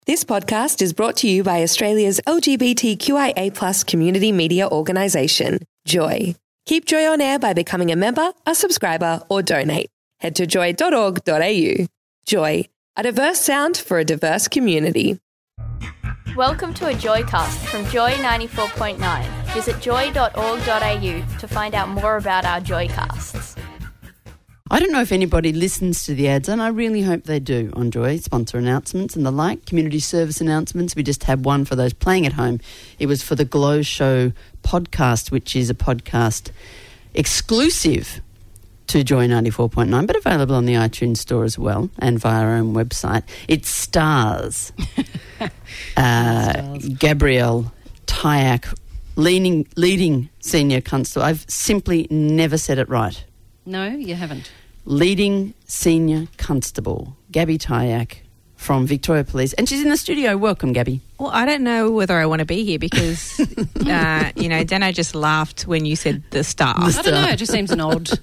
This podcast is brought to you by Australia's LGBTQIA+ community media organisation, Joy. Keep Joy on air by becoming a member, a subscriber, or donate. Head to joy.org.au. Joy, a diverse sound for a diverse community. Welcome to a Joycast from Joy 94.9. Visit joy.org.au to find out more about our Joycasts. I don't know if anybody listens to the ads, and I really hope they do on Joy. Sponsor announcements and the like, community service announcements. We just had one for those playing at home. It was for the Glow Show podcast, which is a podcast exclusive to Joy 94.9, but available on the iTunes store as well and via our own website. It stars Gabrielle Tyack, leading senior constable. I've simply never said it right. No, you haven't. Leading senior constable, Gabby Tyack from Victoria Police. And she's in the studio. Welcome, Gabby. Well, I don't know whether I want to be here because, Dano just laughed when you said the star. I don't know. It just seems an odd...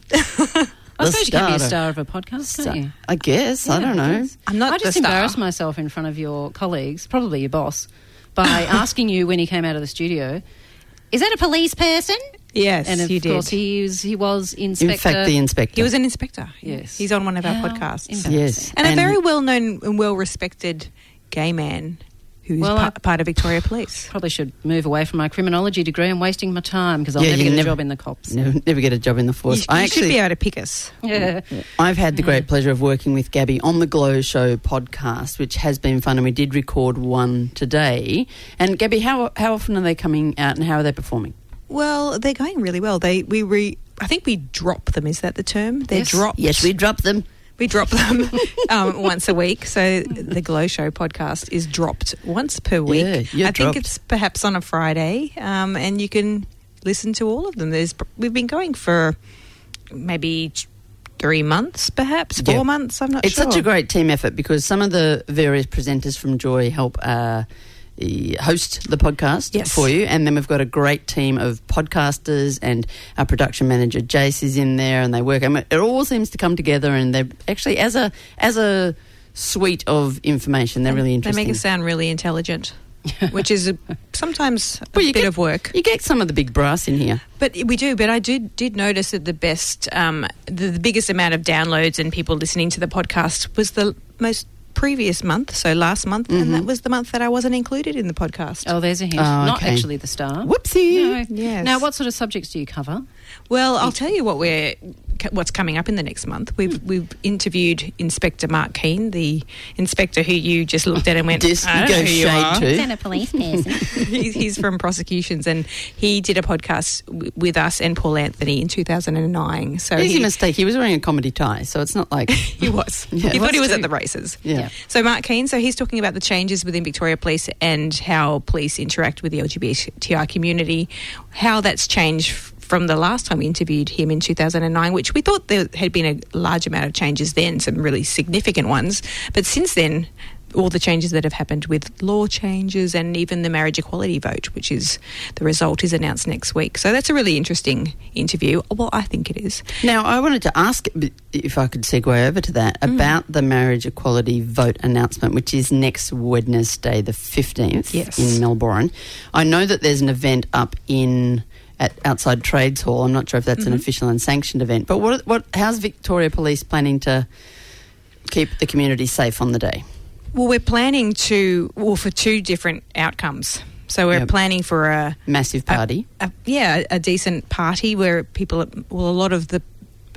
I suppose you can be a star of a podcast, can't you? I guess. Yeah, I don't know. I'm not I just the star. embarrassed myself in front of your colleagues, probably your boss, by asking you when he came out of the studio, is that a police person? Yes, and of you did. course he was inspector. In fact, the inspector. He was an inspector. Yes. He's on one of our podcasts. Yes. And a very well-known and well-respected gay man who's part of Victoria Police. Probably should move away from my criminology degree. I'm wasting my time because I'll never get a job in the cops. Never get a job in the force. You should be able to pick us. Yeah. I've had the great pleasure of working with Gabby on the Glow Show podcast, which has been fun, and we did record one today. And Gabby, how often are they coming out and how are they performing? Well, they're going really well. I think we drop them. Is that the term? They're dropped. Yes, we drop them. We drop them once a week. So the Glow Show podcast is dropped once per week. Yeah, I think it's perhaps on a Friday, and you can listen to all of them. We've been going for maybe 3 months, perhaps 4 months. I'm not sure. It's such a great team effort because some of the various presenters from Joy help host the podcast for you, and then we've got a great team of podcasters, and our production manager Jace is in there, and they work. I mean, it all seems to come together, and they're actually as a suite of information. They're really interesting. They make us sound really intelligent, which is sometimes a bit of work. You get some of the big brass in here, but we do. But I did notice that the biggest amount of downloads and people listening to the podcast was the most previous month, so last month, and that was the month that I wasn't included in the podcast. Oh, there's a hint. Not actually the star. Whoopsie. No. Yes. Now, what sort of subjects do you cover? Well, I'll tell you what's coming up in the next month. We've interviewed Inspector Mark Keane, the inspector who you just looked at and went, I don't know who you are. Is that a police person? He's from prosecutions, and he did a podcast with us and Paul Anthony in 2009. So easy mistake. He was wearing a comedy tie, so it's not like he was. Yeah. He thought he was at the races. Yeah. So Mark Keane, he's talking about the changes within Victoria Police and how police interact with the LGBTI community, how that's changed from the last time we interviewed him in 2009, which we thought there had been a large amount of changes then, some really significant ones. But since then, all the changes that have happened with law changes and even the marriage equality vote, which is the result is announced next week. So that's a really interesting interview. Well, I think it is. Now, I wanted to ask, if I could segue over to that, about the marriage equality vote announcement, which is next Wednesday, the 15th in Melbourne. I know that there's an event up outside Trades Hall. I'm not sure if that's an official and sanctioned event. But how's Victoria Police planning to keep the community safe on the day? Well, we're planning for two different outcomes. So we're planning for a massive party. A decent party where people, a lot of the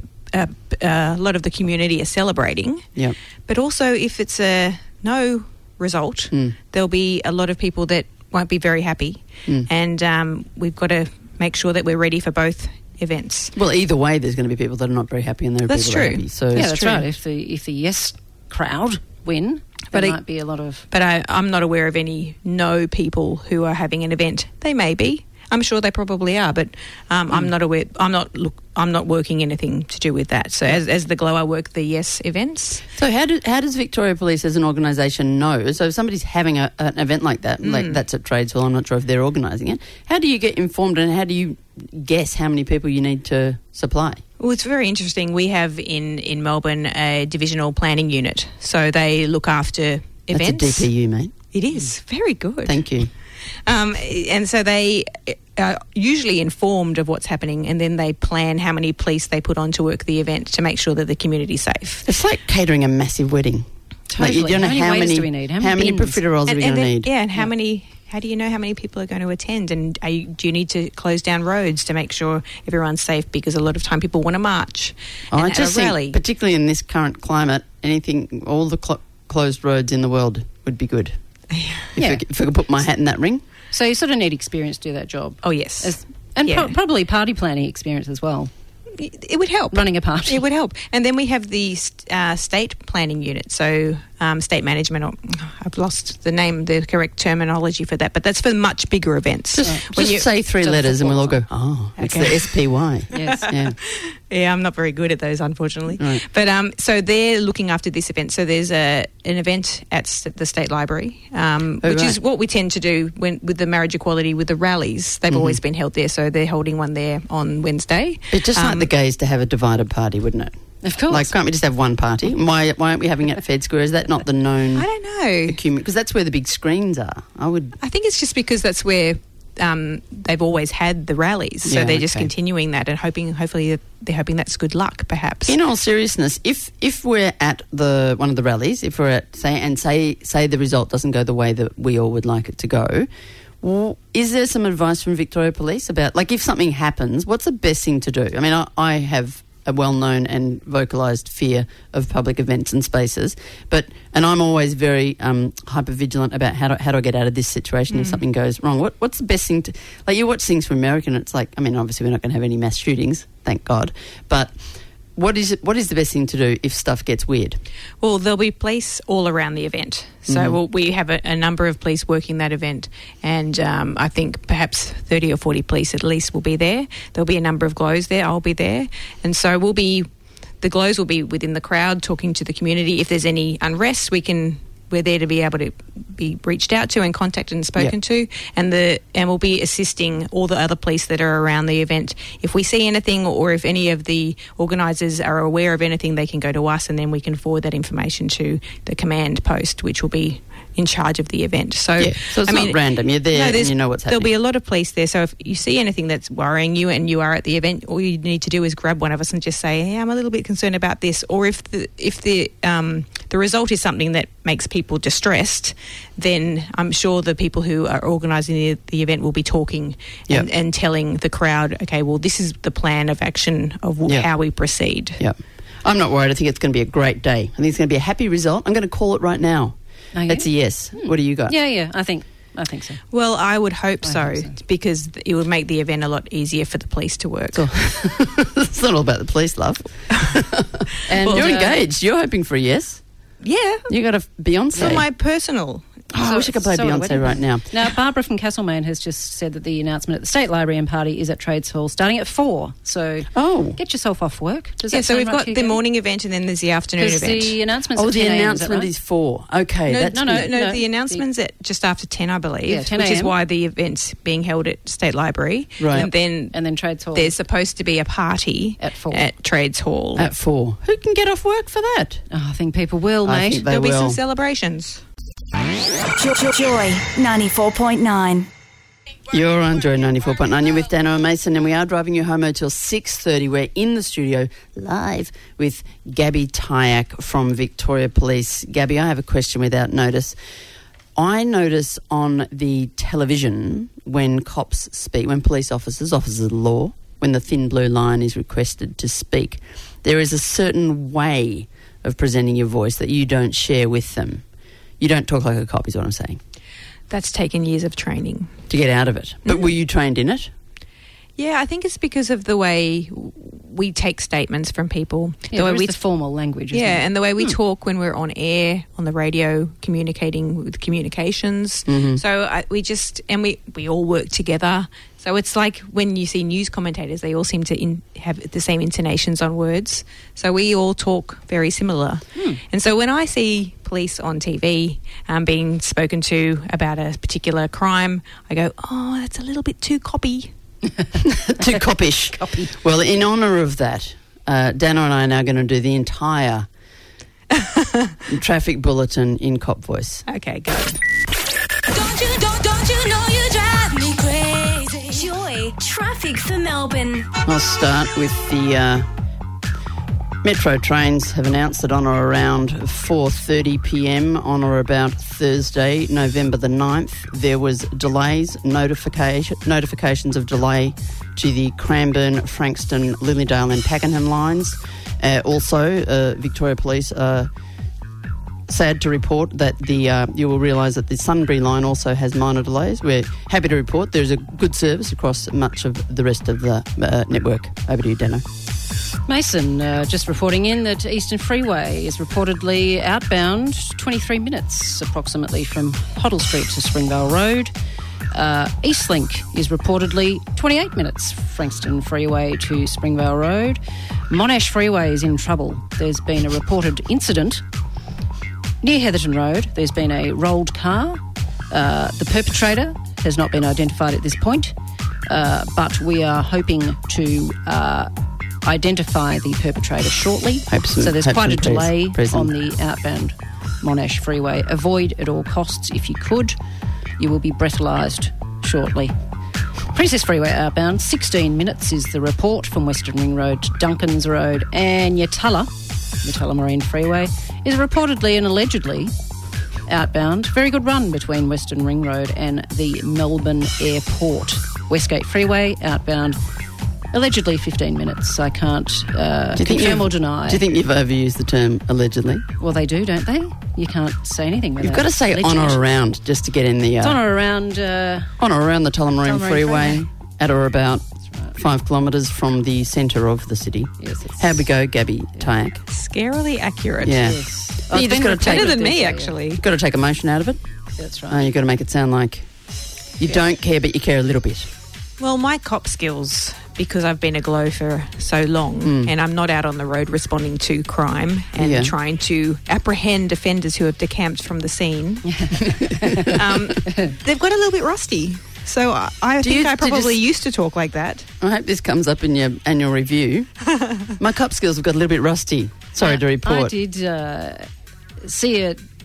community are celebrating. Yep. But also, if it's a no result, there'll be a lot of people that won't be very happy, and we've got to make sure that we're ready for both events. Well, either way, there's going to be people that are not very happy, and there are people that are happy. So yeah, that's right. If the yes crowd win, there might be a lot of. But I'm not aware of any no people who are having an event. They may be. I'm sure they probably are, but I'm not aware. I'm not working anything to do with that. So as the Glow, I work the yes events. So how does Victoria Police as an organisation know? So if somebody's having an event like that, like that's at Tradesville, I'm not sure if they're organising it. How do you get informed, and how do you guess how many people you need to supply? Well, it's very interesting. We have in Melbourne a divisional planning unit, so they look after events. That's a DPU, mate. It is very good. Thank you. And so they are usually informed of what's happening, and then they plan how many police they put on to work the event to make sure that the community's safe. It's like catering a massive wedding. Totally. Like, you don't know How many waiters do we need? How many bins? profiteroles are we going to need? Yeah, and how do you know how many people are going to attend? And do you need to close down roads to make sure everyone's safe? Because a lot of time people want to march and I have just a rally. think, particularly in this current climate, all the closed roads in the world would be good. If I could put my hat in that ring. So you sort of need experience to do that job. Oh, yes. And probably party planning experience as well. It would help. Running a party. It would help. And then we have the state planning unit, so state management. I've lost the name, the correct terminology for that, but that's for much bigger events. Just say three letters and we'll all go, it's the SPY. Yes. Yeah. Yeah, I'm not very good at those, unfortunately. Right. But so they're looking after this event. So there's an event at the State Library, which is what we tend to do with the marriage equality, with the rallies. They've always been held there, so they're holding one there on Wednesday. It's just like the gays to have a divided party, wouldn't it? Of course. Like, can't we just have one party? Why aren't we having it at Fed Square? Is that not the known... I don't know. Because that's where the big screens are. I think it's just because that's where... they've always had the rallies, so they're just continuing that and hopefully they're hoping that's good luck, perhaps. In all seriousness, if we're at one of the rallies, if we're at say the result doesn't go the way that we all would like it to go, is there some advice from Victoria Police about, like, if something happens, what's the best thing to do? I mean, I have a well-known and vocalised fear of public events and spaces, and I'm always very hyper-vigilant about how do I get out of this situation if something goes wrong. What's the best thing to... Like, you watch things from America and it's like, I mean, obviously we're not going to have any mass shootings, thank God, but... What is the best thing to do if stuff gets weird? Well, there'll be police all around the event. So we have a number of police working that event, and I think perhaps 30 or 40 police at least will be there. There'll be a number of glows there. I'll be there. And so the glows will be within the crowd talking to the community. If there's any unrest, we're there to be able to be reached out to and contacted and spoken to, and we'll be assisting all the other police that are around the event. If we see anything, or if any of the organisers are aware of anything, they can go to us, and then we can forward that information to the command post, which will be in charge of the event. So it's not random. You're there and you know what's happening. There'll be a lot of police there. So if you see anything that's worrying you and you are at the event, all you need to do is grab one of us and just say, hey, I'm a little bit concerned about this. Or if the result is something that makes people distressed, then I'm sure the people who are organising the event will be talking and telling the crowd, okay, well, this is the plan of action of how we proceed. Yeah. I'm not worried. I think it's going to be a great day. I think it's going to be a happy result. I'm going to call it right now. Okay. That's a yes. What do you got? Yeah, I think so. Well, I would hope so, because it would make the event a lot easier for the police to work. Cool. It's not all about the police, love. And you're engaged. You're hoping for a yes. Yeah. You got a Beyonce. For my personal... I wish I could play Beyonce right now. Now, Barbara from Castlemaine has just said that the announcement at the State Library and Party is at Trades Hall starting at 4. So get yourself off work. So we've got the morning event and then there's the afternoon event. The announcement's the announcement is 4. Okay. No, the announcement's at just after 10, I believe. Yeah, 10 which a.m. is why the event's being held at State Library. Right. And then Trades Hall. There's supposed to be a party at 4. At Trades Hall. At 4. Who can get off work for that? Oh, I think people will, mate. I think There'll be some celebrations. Joy 94.9. You're on Joy 94.9. You're with Dano and Mason, and we are driving you home until 6:30. We're in the studio live with Gabby Tyack from Victoria Police. Gabby, I have a question without notice. I notice on the television when cops speak, when police officers of the law, when the thin blue line is requested to speak, there is a certain way of presenting your voice that you don't share with them. You don't talk like a cop, is what I'm saying. That's taken years of training. To get out of it. But were you trained in it? Yeah, I think it's because of the way we take statements from people. Yeah, the way the formal language. Isn't it? And the way we talk when we're on air, on the radio, communicating with communications. Mm-hmm. So we all work together. So it's like when you see news commentators, they all seem to have the same intonations on words. So we all talk very similar. And so when I see police on TV being spoken to about a particular crime, I go, oh, that's a little bit too coppy. Too coppish. Well, in honour of that, Dana and I are now going to do the entire traffic bulletin in cop voice. Okay, go. Brisbane. I'll start with the Metro trains have announced that on or around 4:30 p.m. on or about Thursday, November the 9th, there was delays, notifications of delay to the Cranbourne, Frankston, Lilydale and Pakenham lines. Also, Victoria Police are sad to report that you will realise that the Sunbury line also has minor delays. We're happy to report there's a good service across much of the rest of the network. Over to you, Dano. Mason just reporting in that Eastern Freeway is reportedly outbound 23 minutes approximately from Hoddle Street to Springvale Road. Eastlink is reportedly 28 minutes Frankston Freeway to Springvale Road. Monash Freeway is in trouble. There's been a reported incident near Heatherton Road. There's been a rolled car. The perpetrator has not been identified at this point, but we are hoping to identify the perpetrator shortly. So there's quite a delay on the outbound Monash Freeway. Avoid at all costs if you could. You will be breathalyzed shortly. Princess Freeway outbound, 16 minutes is the report from Western Ring Road to Duncans Road. And Yatala Marine Freeway is reportedly and allegedly outbound. Very good run between Western Ring Road and the Melbourne Airport. Westgate Freeway outbound, allegedly 15 minutes. I can't confirm or deny. Do you think you've overused the term allegedly? Well, they do, don't they? You can't say anything without You've got to say alleged. on or around just to get in the... It's on or around... on or around the Tullamarine Freeway, at or about 5 kilometres from the centre of the city. Yes, How'd we go, Gabby Tyak? Scarily accurate. Yeah. Yes. You just got to take better than me, actually. You've got to take emotion out of it. That's right. You've got to make it sound like you don't care, but you care a little bit. Well, my cop skills, because I've been a glow for so long and I'm not out on the road responding to crime and trying to apprehend offenders who have decamped from the scene, they've got a little bit rusty. So I think I probably used to talk like that. I hope this comes up in your annual review. My cop skills have got a little bit rusty. Sorry to report. I did see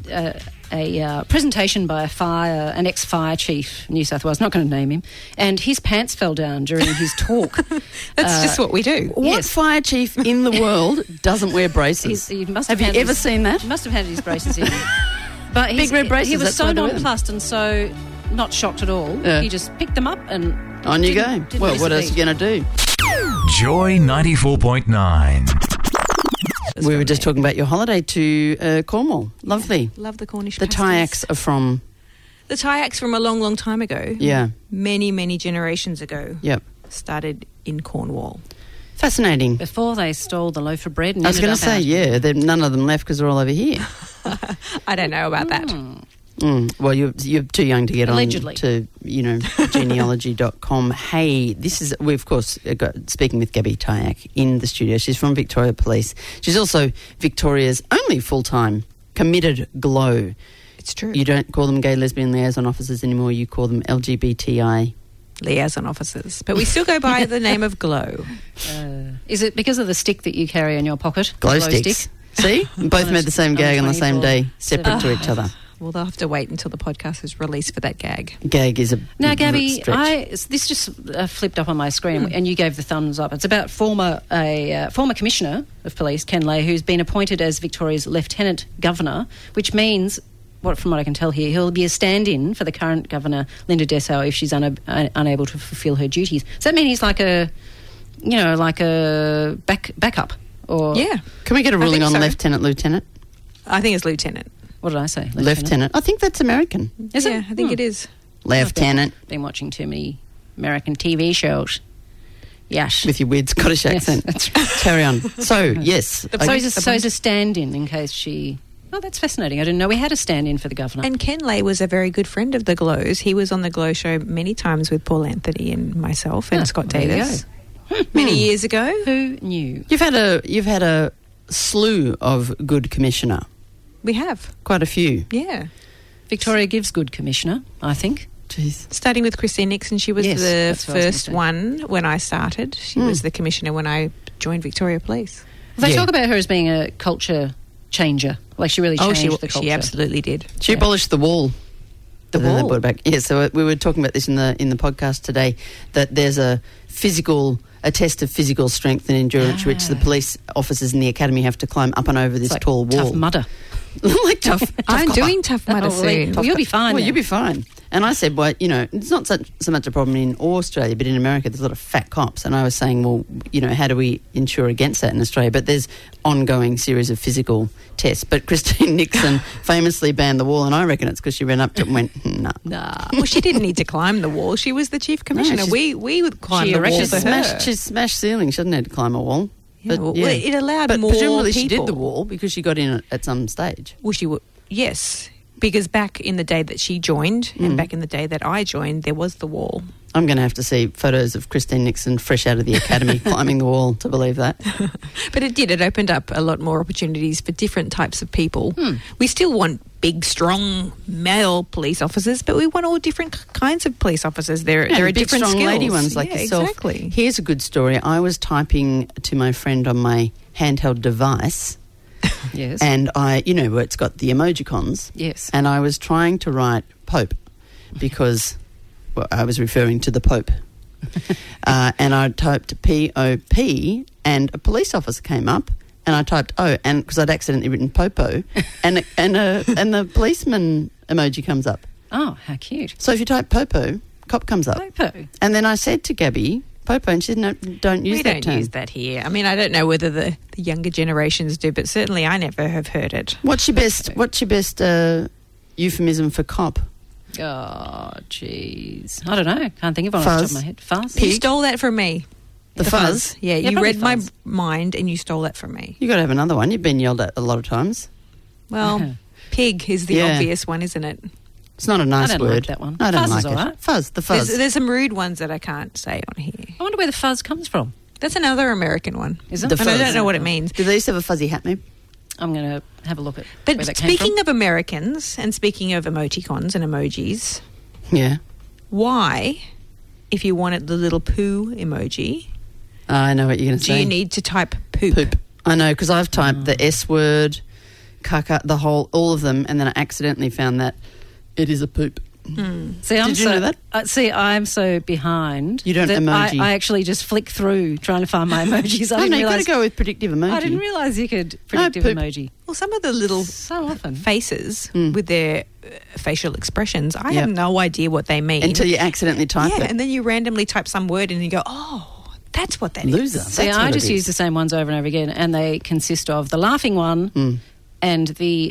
a presentation by an ex-fire chief, New South Wales, not going to name him, and his pants fell down during his talk. That's just what we do. What fire chief in the world doesn't wear braces? Have you ever seen that? He must have had his braces in. But big red braces. He was so nonplussed and so not shocked at all. Yeah. He just picked them up and on you go. Well, what else are you going to do? Joy 94.9. We were just talking about your holiday to Cornwall. Lovely. Love the Cornish The pasties. Tyaks are from... The Tyaks from a long, long time ago. Yeah. Many, many generations ago. Yep. Started in Cornwall. Fascinating. Before they stole the loaf of bread. And I was going to say, none of them left because they're all over here. I don't know about that. Well, you're too young to get Allegedly. on to, genealogy.com. Hey, we of course got speaking with Gabby Tyak in the studio. She's from Victoria Police. She's also Victoria's only full-time committed glow. It's true. You don't call them gay, lesbian liaison officers anymore. You call them LGBTI liaison officers. But we still go by the name of Glow. Is it because of the stick that you carry in your pocket? Glow sticks. Stick? See? Both made the same gag on the same day, separate to each other. Well, they'll have to wait until the podcast is released for that gag. Gag is a now, Gabby. stretch. This just flipped up on my screen, and you gave the thumbs up. It's about former commissioner of police, Ken Lay, who's been appointed as Victoria's Lieutenant Governor, which means, from what I can tell here, he'll be a stand-in for the current governor, Linda Dessau, if she's unable to fulfil her duties. Does that mean he's like a backup? Or yeah. Can we get a ruling on lieutenant? I think it's lieutenant. What did I say? Lieutenant. I think that's American. Is it? I think it is. Lieutenant. I've been watching too many American TV shows. Yes. With your weird Scottish accent. That's right. Carry on. So, yes. So he's a stand-in in case she... Oh, that's fascinating. I didn't know we had a stand-in for the governor. And Ken Lay was a very good friend of the Glows. He was on the Glow show many times with Paul Anthony and myself and Scott Davis. Many years ago. Who knew? You've had a slew of good commissioner. We have. Quite a few. Yeah. Victoria gives good commissioner, I think. Jeez. Starting with Christine Nixon, she was the first one when I started. She was the commissioner when I joined Victoria Police. They talk about her as being a culture changer. Like she really changed the culture. She absolutely did. She abolished the wall. The wall. They brought it back. Yeah, so we were talking about this in the podcast today, that there's a test of physical strength and endurance which the police officers in the academy have to climb up and over this It's like tall wall. Tough Mudder. Like tough I'm copper. doing Tough Mudder soon. Well, you'll be fine. Well, now. you'll be fine. And I said, well, it's not so much a problem in Australia, but in America there's a lot of fat cops. And I was saying, well, how do we ensure against that in Australia? But there's ongoing series of physical tests. But Christine Nixon famously banned the wall, and I reckon it's because she ran up to it and went, nah. Well, she didn't need to climb the wall. She was the chief commissioner. she's- We would climb the wall She for her. smashed ceilings. She doesn't need to climb a wall. Yeah, well, it allowed but more presumably she people. did the wall because she got in at some stage. Well, she would. Yes, because back in the day that she joined and back in the day that I joined, there was the wall. I'm going to have to see photos of Christine Nixon fresh out of the academy climbing the wall to believe that. But it did. It opened up a lot more opportunities for different types of people. We still want big, strong male police officers, but we want all different kinds of police officers. There are big, different strong skills. lady ones like Yeah, yourself. Exactly. Here's a good story. I was typing to my friend on my handheld device, Yes. and where it's got the emojicons. Yes. And I was trying to write Pope because I was referring to the Pope. And I typed P-O-P, and a police officer came up, and I typed O, and because I'd accidentally written Popo, and the policeman emoji comes up. Oh, how cute. So if you type Popo, cop comes up. Popo. And then I said to Gabby, Popo, and she said, no, don't use We that don't term. use that here. I mean, I don't know whether the younger generations do, but certainly I never have heard it. What's your best euphemism for cop? Oh, jeez. I don't know. Can't think of one off the top of my head. Fuzz? You stole that from me. The fuzz? Yeah, Yeah, you probably read my fuzz. mind and you stole that from me. You got to have another one. You've been yelled at a lot of times. Well, pig is the Yeah. obvious one, isn't it? It's not a nice don't word. like that one. I don't Fuzz like is it. all right. Fuzz, the fuzz. There's some rude ones that I can't say on here. I wonder where the fuzz comes from. That's another American one. Is it? The And I fuzz. don't know what it means. Do they used to have a fuzzy hat maybe? I'm going to have a look at But where that came speaking from. of Americans and speaking of emoticons and emojis, Yeah. why, if you wanted the little poo emoji, I know what you're going to do say. you need to type poop? Poop. I know, because I've typed the S word, caca, all of them, and then I accidentally found that it is a poop. See, Did you know that? I'm so behind. You don't that emoji. I actually just flick through trying to find my emojis. I Oh, didn't no, you've got realise. to go with predictive emoji. I didn't realise you could predictive poop. emoji Well, some of the little so often. faces with their facial expressions, I Yep. have no idea what they mean. Until you accidentally type yeah, it. and then you randomly type some word and you go, oh, that's what that is. Loser. See, That's I what it just is. use the same ones over and over again, and they consist of the laughing one and the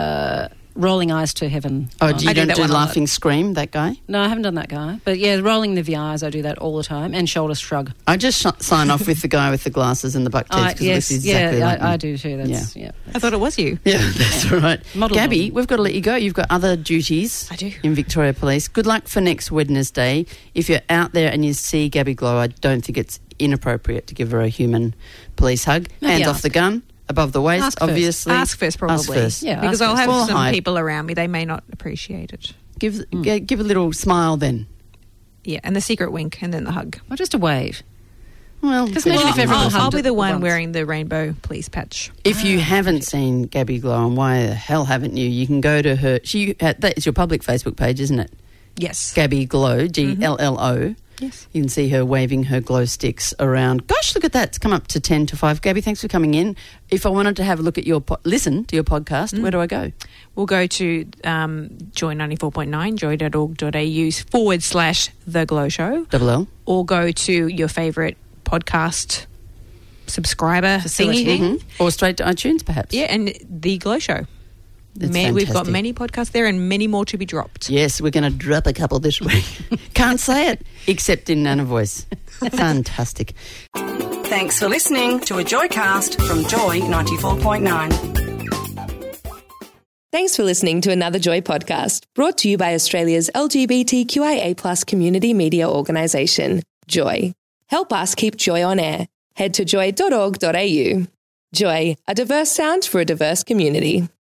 rolling eyes to heaven. Oh, one. you I do don't that do one a lot. laughing scream, that guy? No, I haven't done that guy. But yeah, rolling the eyes, I do that all the time, and shoulder shrug. I just sign off with the guy with the glasses and the buck teeth because Yes, it looks exactly like me. I do too. That's, yeah. I thought it was you. Yeah, that's all right. Model Gabby, model. we've got to let you go. You've got other duties I do. in Victoria Police. Good luck for next Wednesday. If you're out there and you see Gabby Glow, I don't think it's inappropriate to give her a human police hug. Maybe Hands off ask. the gun, above the waist, Ask first. obviously. Ask first, probably. Ask first. Yeah, because ask I'll have first. some Well, hide. people around me. They may not appreciate it. Give a little smile then. Yeah, and the secret wink and then the hug. Or just a wave. Well, Because imagine if everyone I'll hugged be at the one once. wearing the rainbow police patch. if you haven't seen Gabby Glow, and why the hell haven't you? You can go to her. That is your public Facebook page, isn't it? Yes. Gabby Glow, Gllo. Yes. You can see her waving her glow sticks around. Gosh, look at that. It's come up to 10 to 5. Gabby, thanks for coming in. If I wanted to have a look at listen to your podcast, where do I go? We'll go to Joy 94.9, joy.org.au/The Glow Show, Double L. or go to your favourite podcast subscriber Facility. thingy thing. Or straight to iTunes, perhaps. Yeah, and The Glow Show. It's We've got fantastic. many podcasts there and many more to be dropped. Yes, we're going to drop a couple this week. Can't say it, except in Nana voice. Fantastic. Thanks for listening to a Joycast from Joy 94.9. Thanks for listening to another Joy podcast brought to you by Australia's LGBTQIA+ community media organisation, Joy. Help us keep Joy on air. Head to joy.org.au. Joy, a diverse sound for a diverse community.